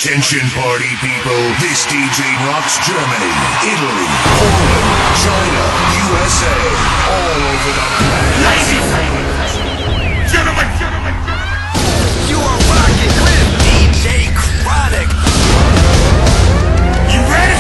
Attention party people, this DJ rocks Germany, Italy, Poland, China, USA, all over the planet. Ladies, gentlemen, you are rocking with DJ Chronic. You ready?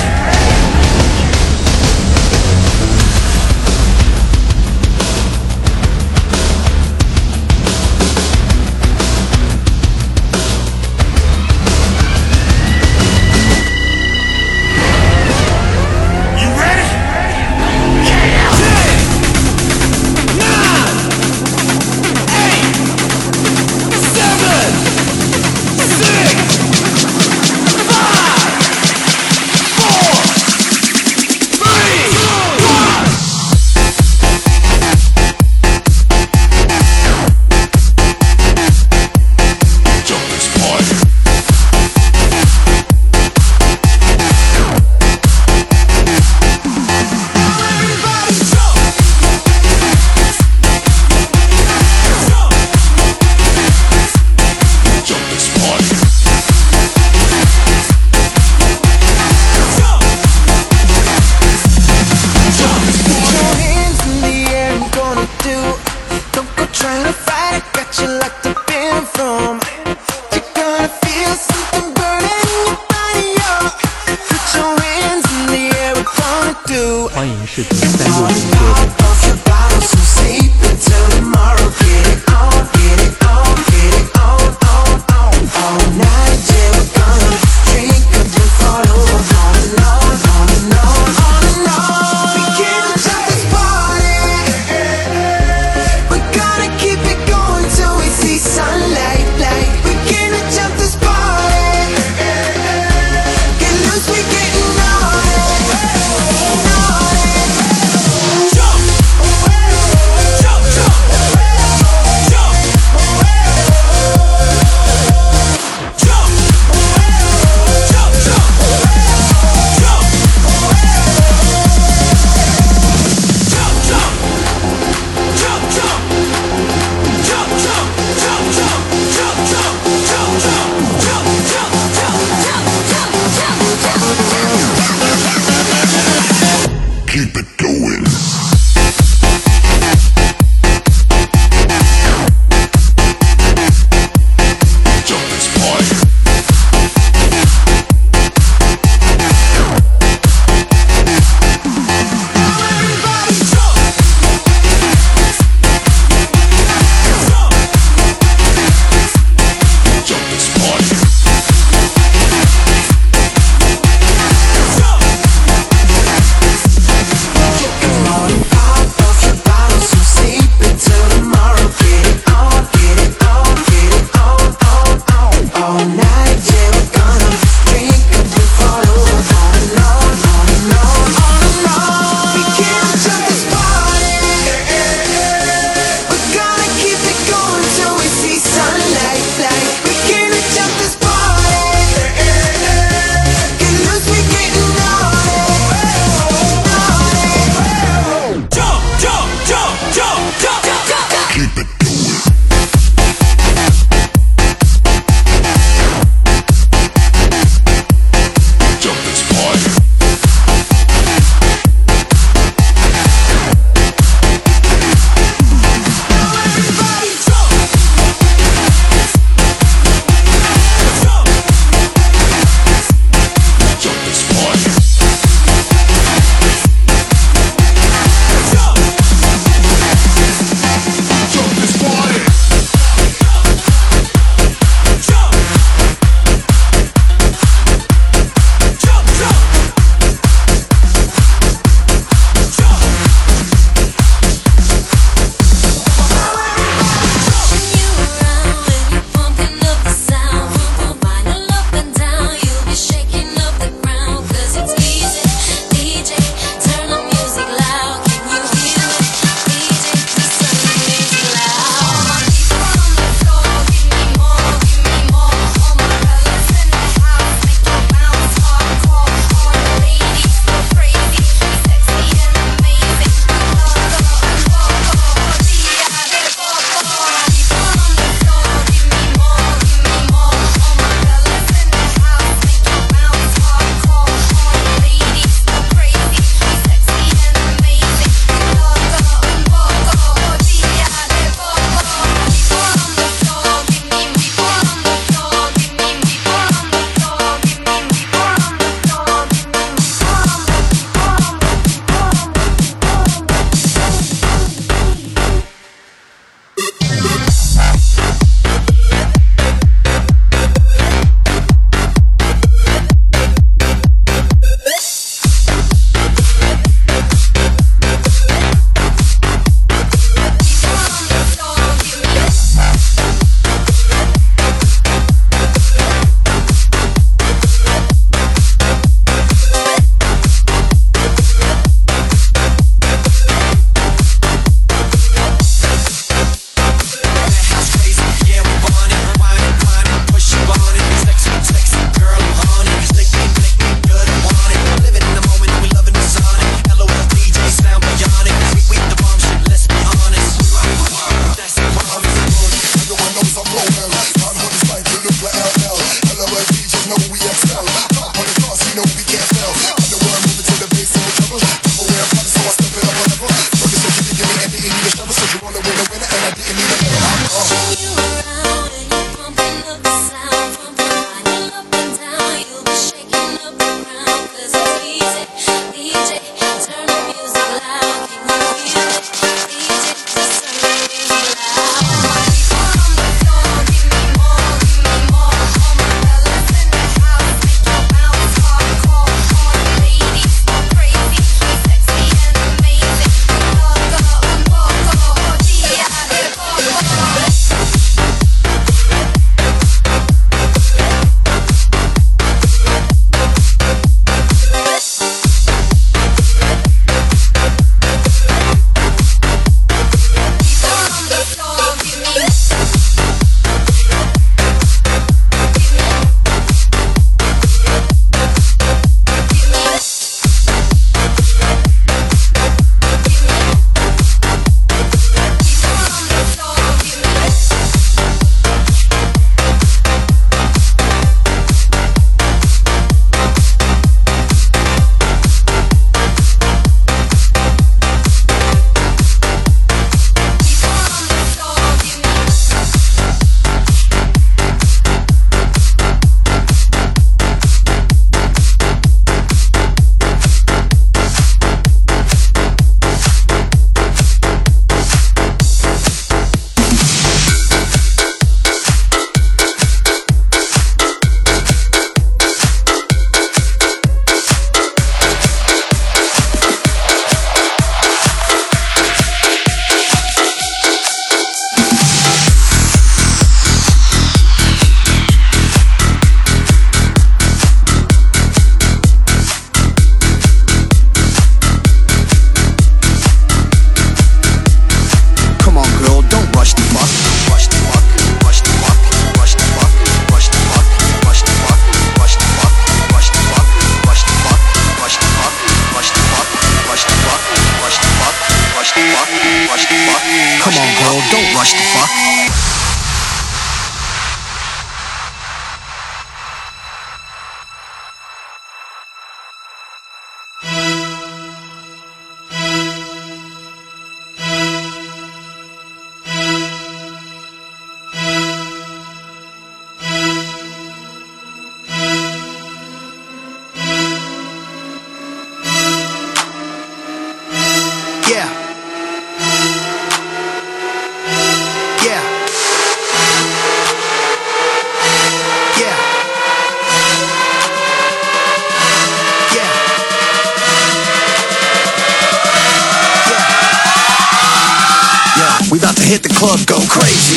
club go crazy.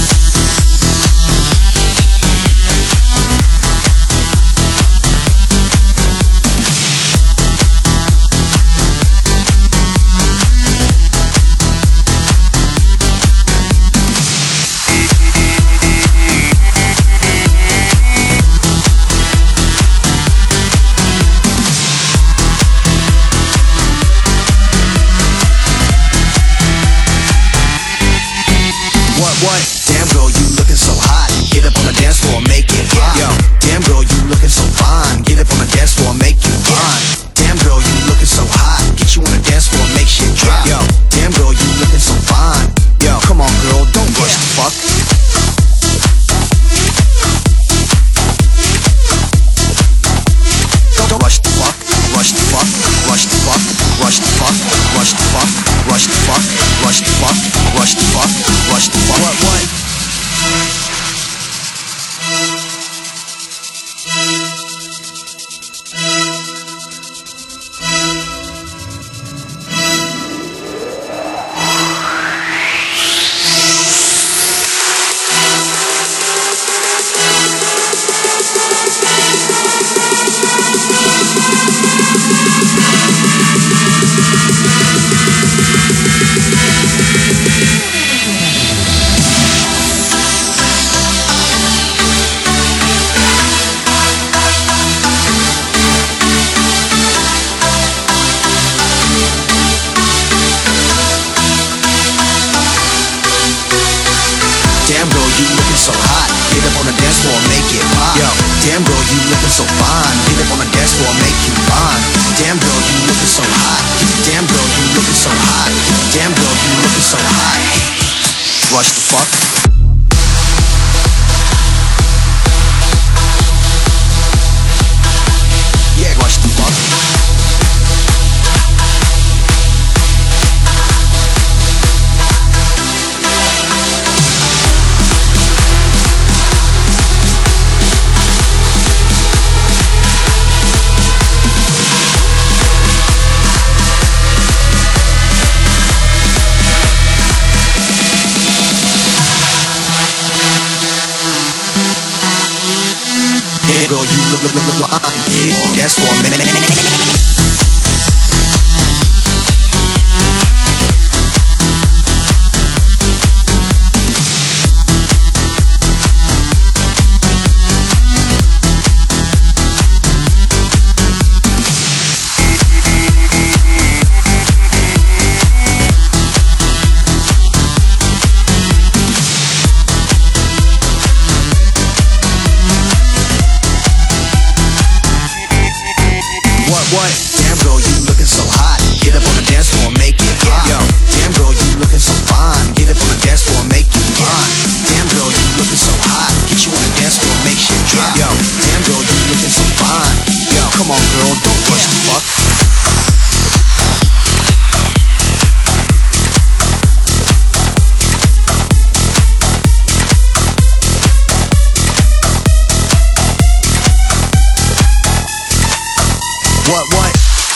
What? Damn girl, you looking so hot. Get up on the dance floor, make it hot. Yo, damn girl, you looking so fine. Get up on the dance floor, make you fine. Damn girl, you looking so hot. Get you on the dance floor, make shit drop. Yo, damn girl, you looking so fine. Yo, come on girl, don't rush the fuck. Don't rush the fuck. Rush the fuck. Rush the fuck. Rush the fuck. Rush the fuck. Rush the fuck. Rush the fuck. Rush the fuck. Rush the fuck. What? Damn girl, you looking so hot. Get up on the dance floor, make it pop. Yo, damn girl, you looking so fine. Get up on the dance floor, make you fine. Damn girl, you looking so hot. Damn girl, you looking so hot. Damn girl, you looking so hot. Rush the fuck. Yeah, rush the fuck. Yeah, girl, you look fine. That's for a minute. What? Damn girl, you looking so hot. Get up on the dance floor, make it hot. Yo, damn girl, you looking so fine. Get up on the dance floor, make you fine. Damn girl, you looking so hot. Get you on the dance floor, make shit drop. Yo, damn girl, you looking so fine. Yo, come on girl, don't rush the fuck. What?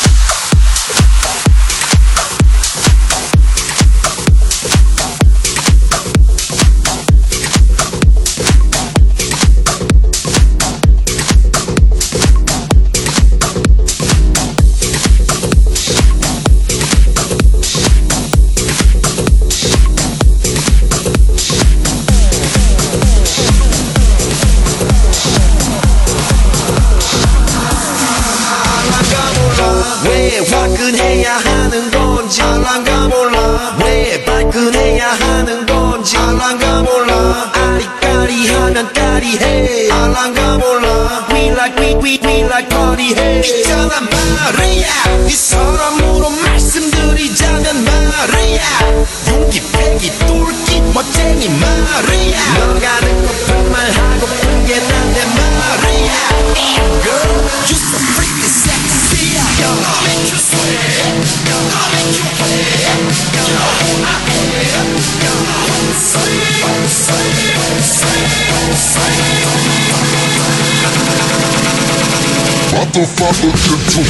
왜 화끈해야 하는 건지 알랑가 몰라. 왜 발끈해야 하는 건지 알랑가 몰라. 아리까리하면 까리해 알랑가 몰라. We like party해. 있잖아 말이야. 이 사람으로 말씀드리자면 말이야. 용기 패기 똘끼 멋쟁이 말이야. 너가 듣고픈 말 하고픈 게 난데 말이야. Girl, you so freaky sexy. Gonna make you sweat. Gonna make you play. Gonna hold my hand. Gonna sway. Motherfucker, gentleman.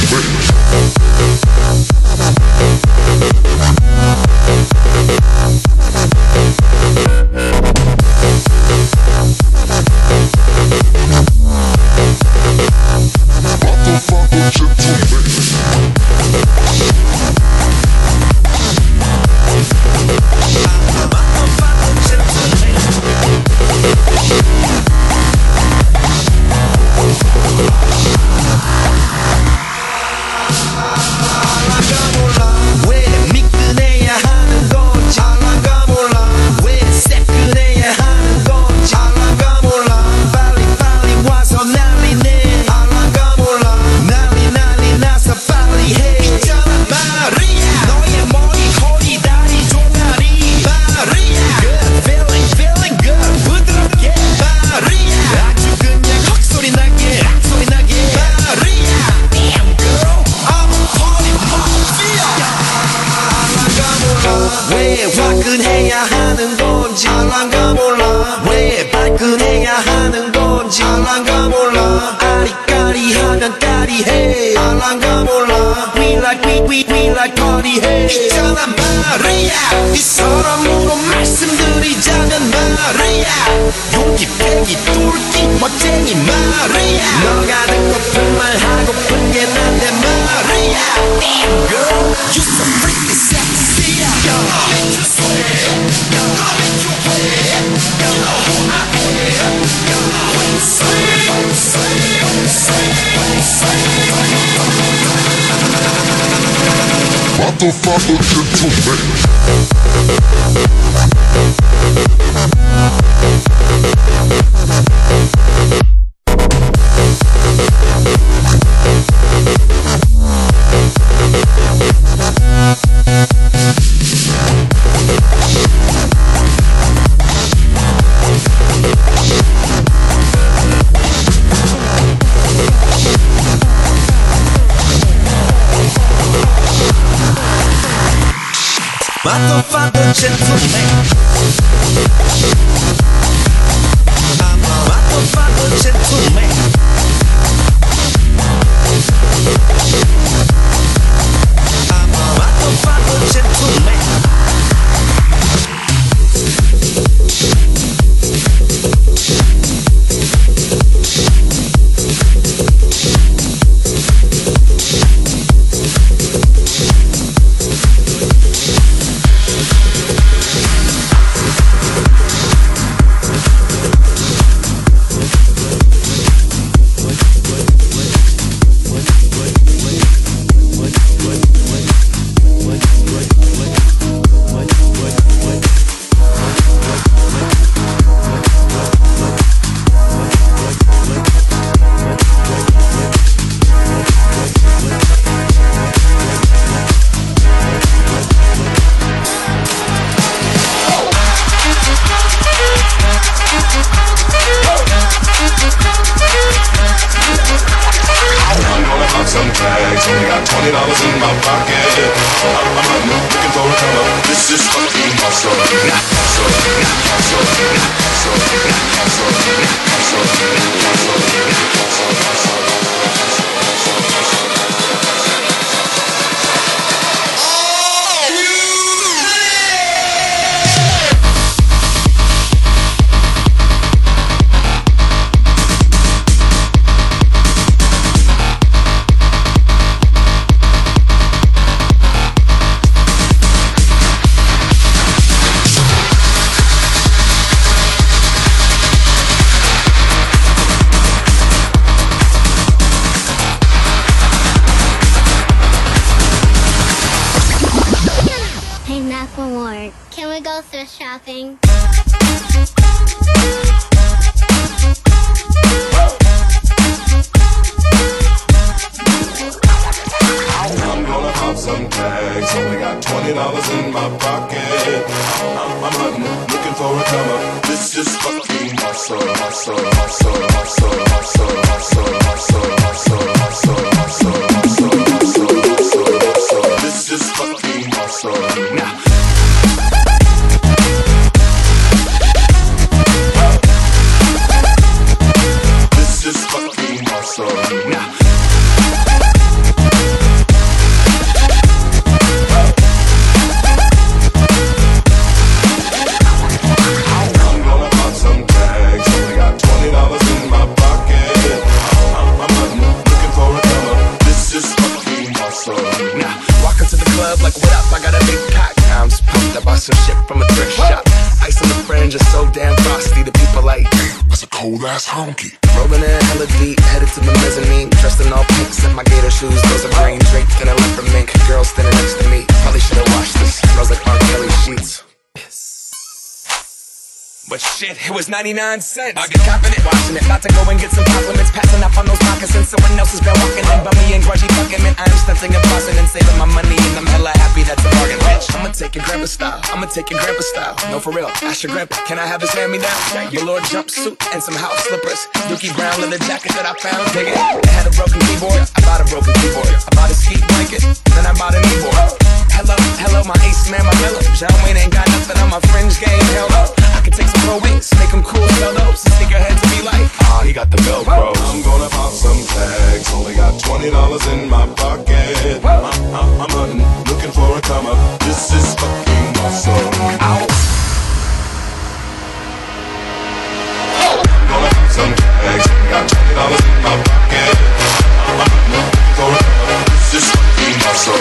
왈왈거리해 있잖아 말이야 이 사람으로 말씀드리자면 말이야 용기 패기 뚫기 멋쟁이 말이야 너가 듣고픈 말 하고픈 게 난데 말이야 Damn girl you so freaky sexy Gonna make you sweat Gonna make you wet You know who I am When you Motherfucker gentleman. Motherfucker gentleman I'm a motherfucker gentleman I'm a motherfucker gentleman Some tags, only got $20 in my pocket. I'm looking for a come up. This is fucking awesome. Can we go thrift shopping? I'm gonna pop some tags. Only got $20 in my pocket. I'm hunting, looking for a come up. This is fucking awesome, awesome, awesome, awesome, awesome, awesome, awesome, awesome, awesome, awesome, awesome, awesome, awesome. This is fucking awesome. Now. Some shit from a thrift shop. Ice on the fringe is so damn frosty. The people like, that's a cold ass honky. Rolling in hella deep, headed to the mezzanine. Dressed in all pink, set my gator shoes. Those are green draped in a leopard mink. Girl standing next to me, probably should've washed this. Smells like R. Kelly sheets. But shit, it was 99 cents. I get confident watching it. About to go and get some compliments. Passing up on those moccasins. Someone else has been walking in. Bummy and grudgy fucking man. I'm stunting and busting and saving my money. And I'm hella happy that's a bargain, bitch. I'ma take your grandpa style. I'ma take your grandpa style. No, for real. Ask your grandpa. Can I have his hand-me-down? Your Lord jumpsuit and some house slippers. Dookie brown leather jacket that I found. Dig it. It had a broken keyboard. I bought a broken keyboard. I bought a ski blanket. Then I bought a kneeboard. Hello, my ace man, my mellow. John Wayne ain't got nothing on my fringe game. Hell no. I can take some pro wings, make them cool, sell those. Sneakerhead to be like, he got the Velcro. I'm gonna pop some tags. Only got $20 in my pocket. I'm hunting, looking $20 in my pocket. I'm looking for a come up. This is fucking awesome.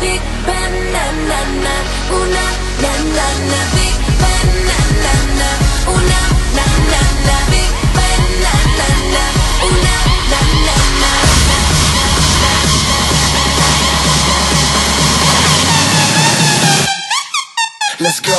Big banana, ooh na na na na. Big banana, ooh na na na na. Big banana, ooh na na na na. Let's go.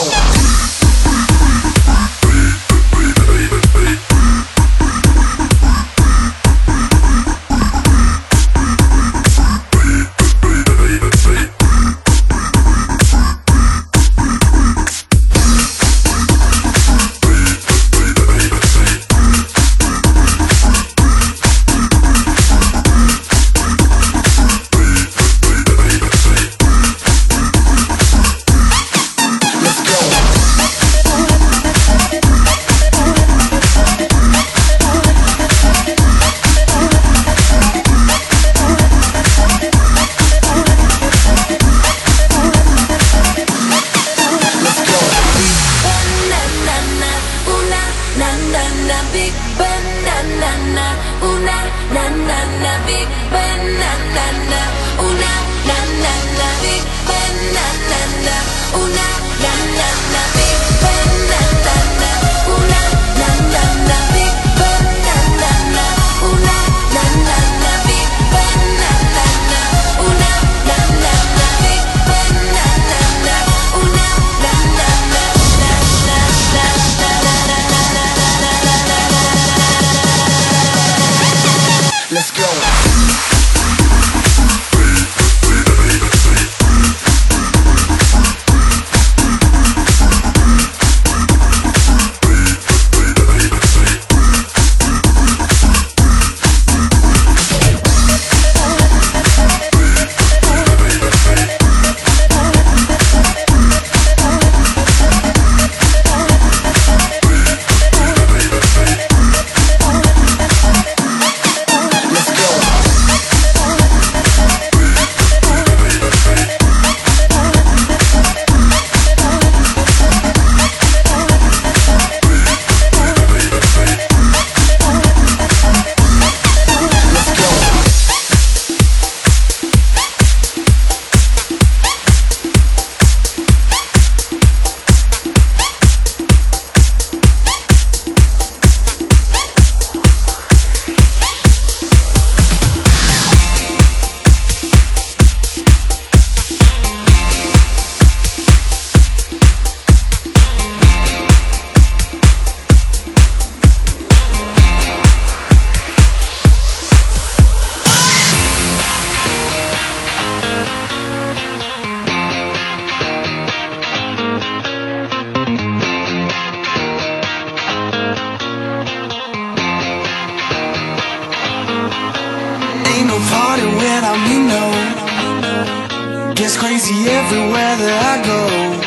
Gets crazy everywhere that I go.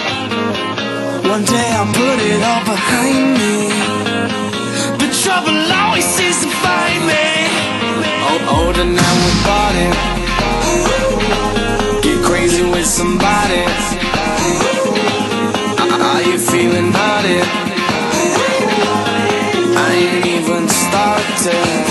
One day I'll put it all behind me, but trouble always seems to find me. Older now we're partying, get crazy with somebody. Are you feeling naughty? I ain't even started.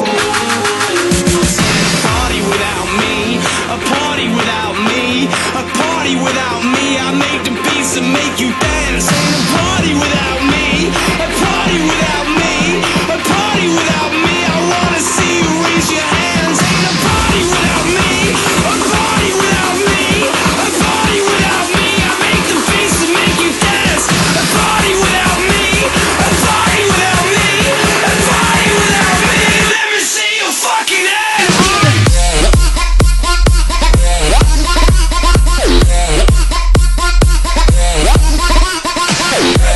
A party without me, a party without me. I make the beats and make you dance. Ain't a party without me, a party without me, a party without me. I wanna see you raise your hands. Ain't a party without me, a party without me, a party without me. I make the beats and make you dance. A party without me, a party without me, a party without me. Let me see your fucking hands. Yeah.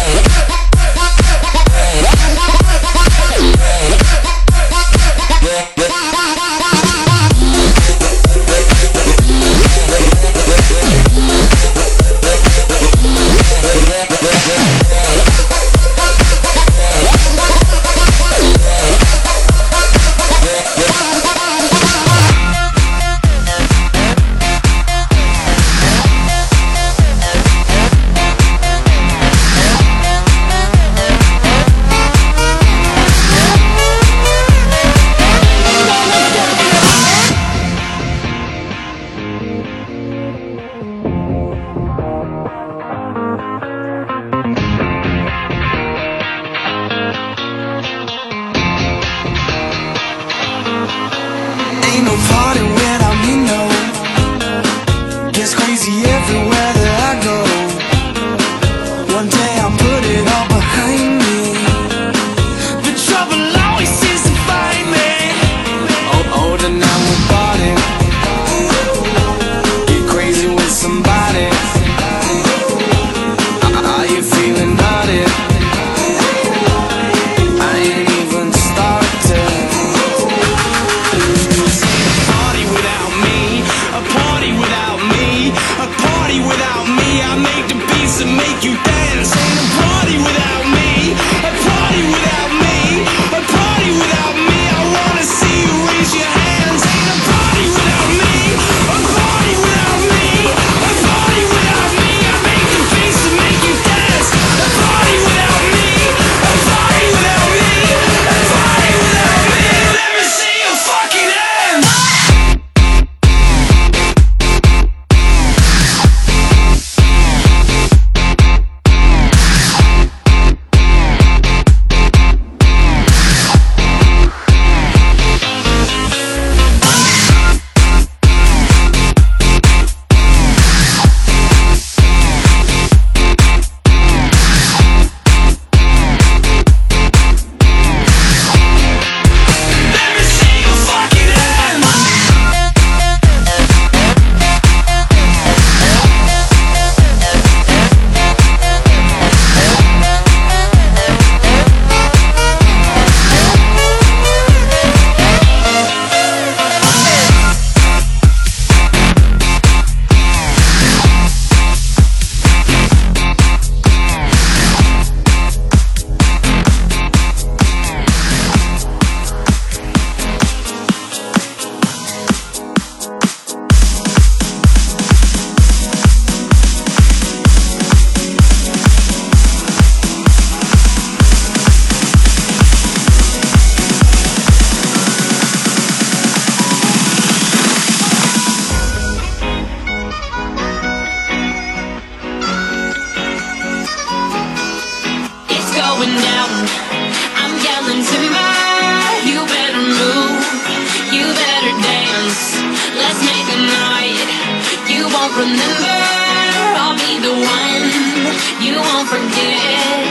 remember. I'll be the one you won't forget.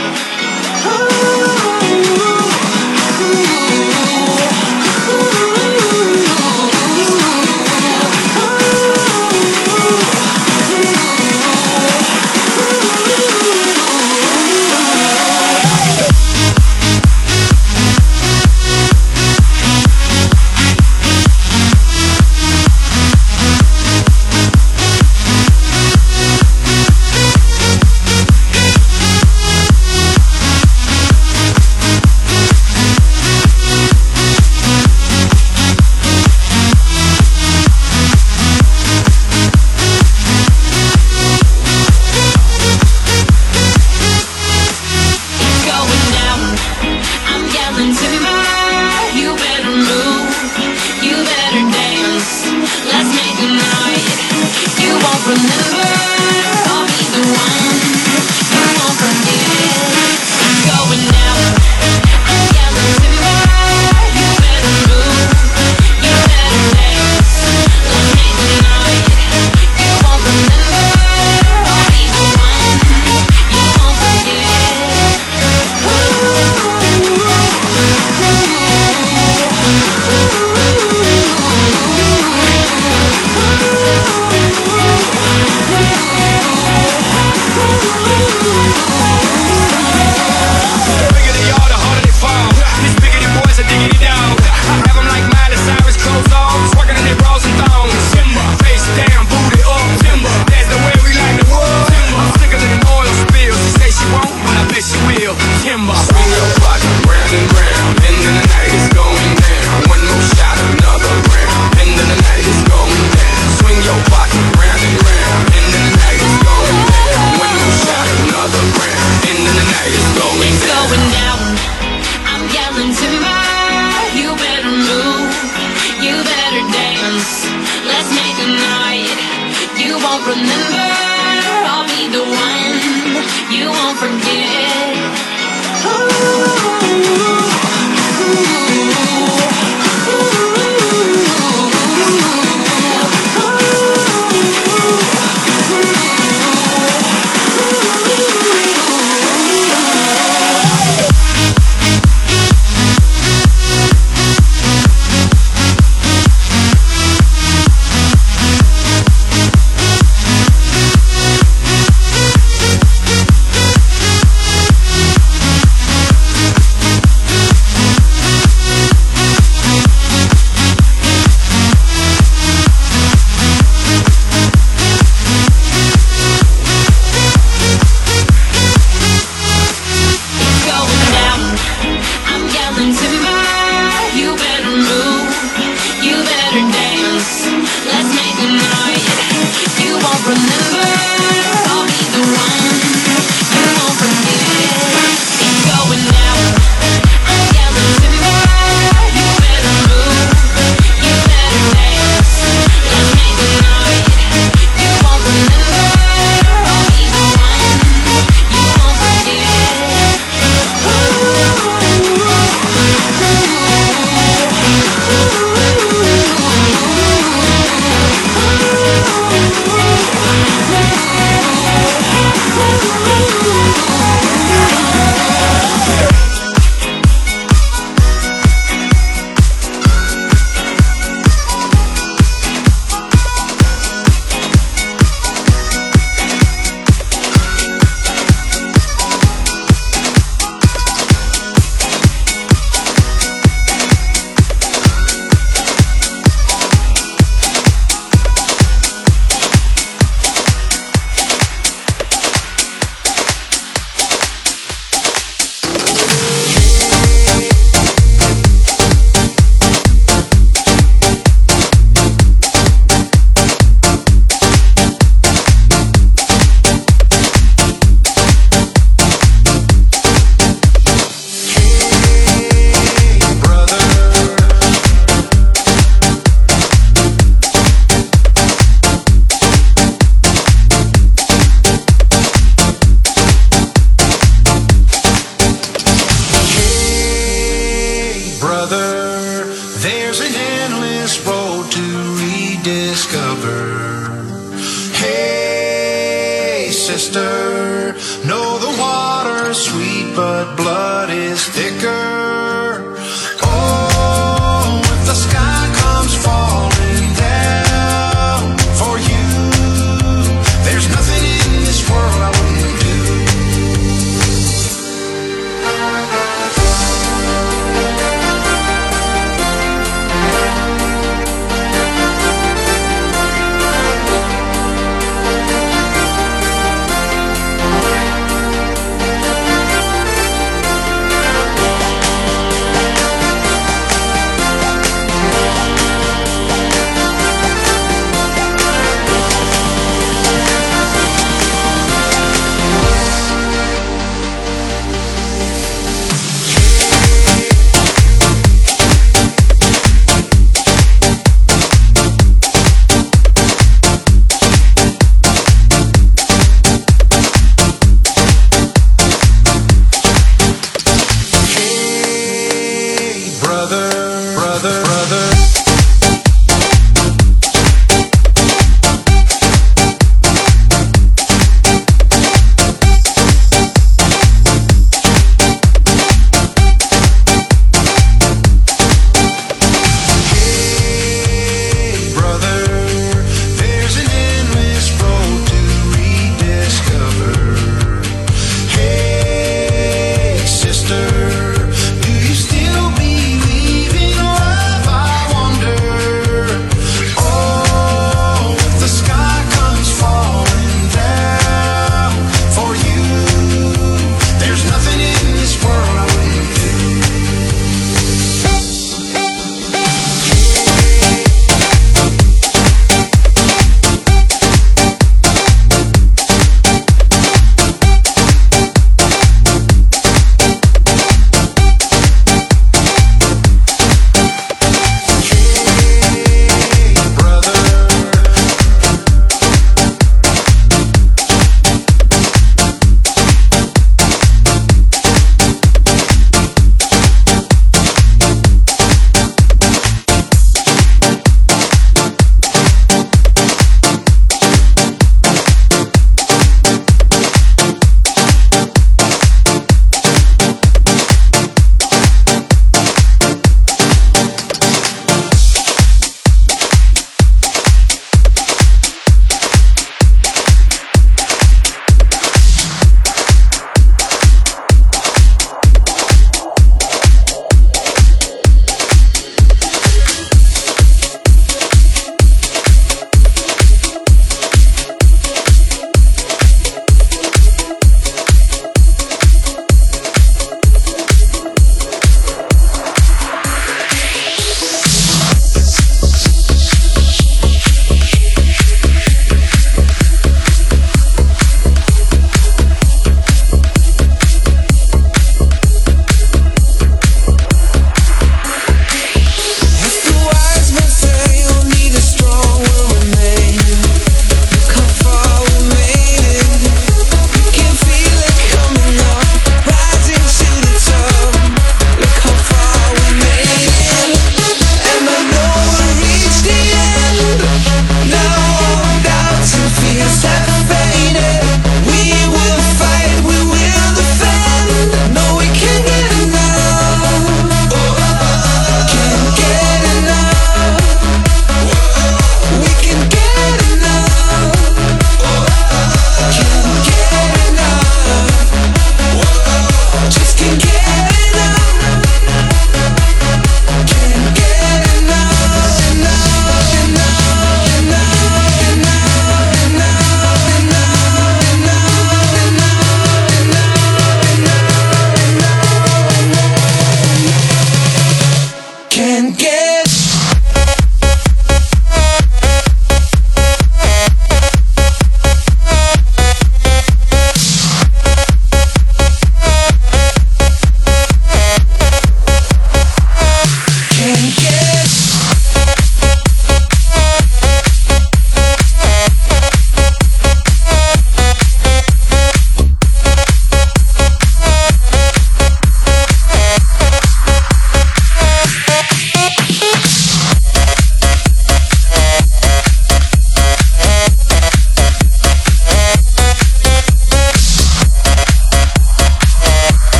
sister. No, the water's sweet, but blood is thicker. Oh, if the sky comes falling down for you, there's nothing in this world I wouldn't do.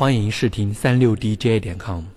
欢迎试听36dj.com。